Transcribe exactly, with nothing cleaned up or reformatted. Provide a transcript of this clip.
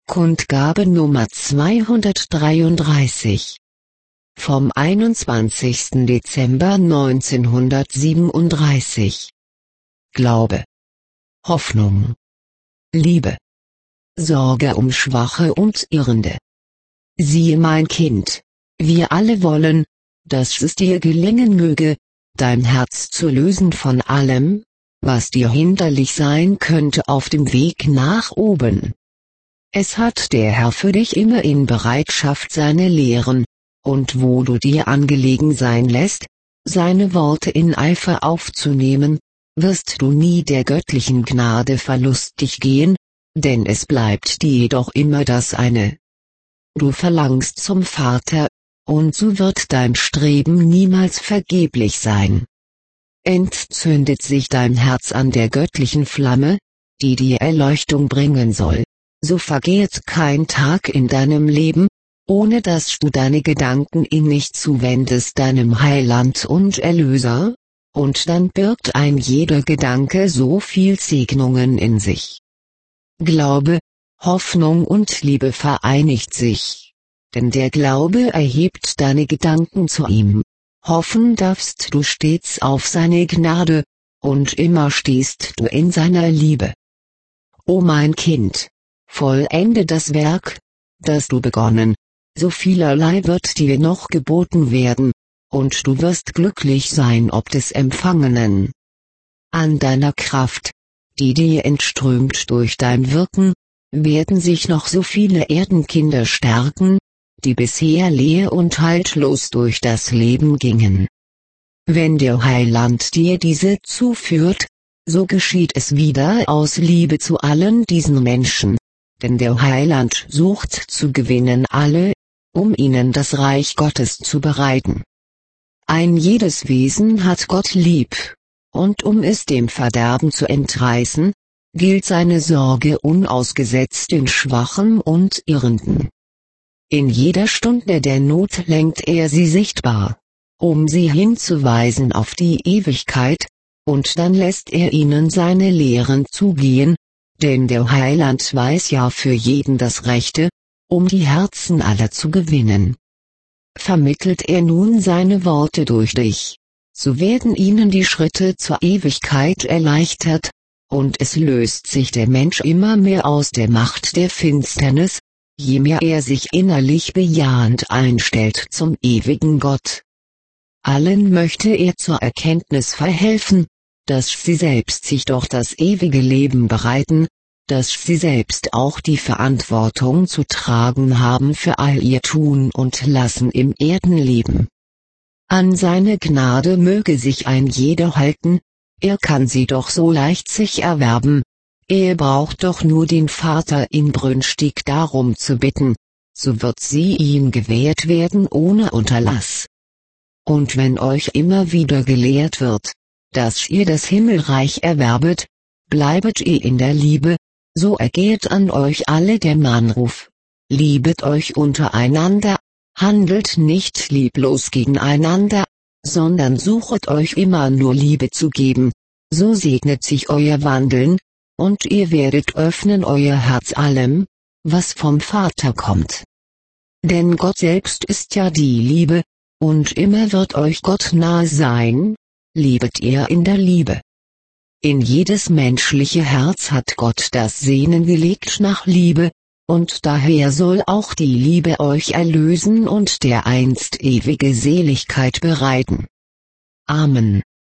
Kundgabe Nummer zweihundertdreiunddreißig. Vom einundzwanzigsten Dezember neunzehnhundertsiebenunddreißig. Glaube, Hoffnung, Liebe, Sorge um Schwache und Irrende. Siehe, mein Kind, wir alle wollen, dass es dir gelingen möge, dein Herz zu lösen von allem, was dir hinderlich sein könnte auf dem Weg nach oben. Es hat der Herr für dich immer in Bereitschaft seine Lehren, und wo du dir angelegen sein lässt, seine Worte in Eifer aufzunehmen, wirst du nie der göttlichen Gnade verlustig gehen, denn es bleibt dir jedoch immer das eine. Du verlangst zum Vater, und so wird dein Streben niemals vergeblich sein. Entzündet sich dein Herz an der göttlichen Flamme, die dir Erleuchtung bringen soll, so vergeht kein Tag in deinem Leben, ohne dass du deine Gedanken innig zuwendest deinem Heiland und Erlöser, und dann birgt ein jeder Gedanke so viel Segnungen in sich. Glaube, Hoffnung und Liebe vereinigt sich, denn der Glaube erhebt deine Gedanken zu ihm, hoffen darfst du stets auf seine Gnade, und immer stehst du in seiner Liebe. O mein Kind, vollende das Werk, das du begonnen, so vielerlei wird dir noch geboten werden, und du wirst glücklich sein ob des Empfangenen. An deiner Kraft, die dir entströmt durch dein Wirken, werden sich noch so viele Erdenkinder stärken, die bisher leer und haltlos durch das Leben gingen. Wenn der Heiland dir diese zuführt, so geschieht es wieder aus Liebe zu allen diesen Menschen, denn der Heiland sucht zu gewinnen alle, um ihnen das Reich Gottes zu bereiten. Ein jedes Wesen hat Gott lieb, und um es dem Verderben zu entreißen, gilt seine Sorge unausgesetzt den Schwachen und Irrenden. In jeder Stunde der Not lenkt er sie sichtbar, um sie hinzuweisen auf die Ewigkeit, und dann lässt er ihnen seine Lehren zugehen, denn der Heiland weiß ja für jeden das Rechte, um die Herzen aller zu gewinnen. Vermittelt er nun seine Worte durch dich, so werden ihnen die Schritte zur Ewigkeit erleichtert, und es löst sich der Mensch immer mehr aus der Macht der Finsternis, je mehr er sich innerlich bejahend einstellt zum ewigen Gott. Allen möchte er zur Erkenntnis verhelfen, dass sie selbst sich doch das ewige Leben bereiten, dass sie selbst auch die Verantwortung zu tragen haben für all ihr Tun und Lassen im Erdenleben. An seine Gnade möge sich ein jeder halten, er kann sie doch so leicht sich erwerben, er braucht doch nur den Vater inbrünstig darum zu bitten, so wird sie ihm gewährt werden ohne Unterlass. Und wenn euch immer wieder gelehrt wird, dass ihr das Himmelreich erwerbet, bleibet ihr in der Liebe, so ergeht an euch alle der Mahnruf: Liebet euch untereinander, handelt nicht lieblos gegeneinander, sondern suchet euch immer nur Liebe zu geben, so segnet sich euer Wandeln, und ihr werdet öffnen euer Herz allem, was vom Vater kommt. Denn Gott selbst ist ja die Liebe, und immer wird euch Gott nahe sein, liebet ihr in der Liebe. In jedes menschliche Herz hat Gott das Sehnen gelegt nach Liebe, und daher soll auch die Liebe euch erlösen und dereinst ewige Seligkeit bereiten. Amen.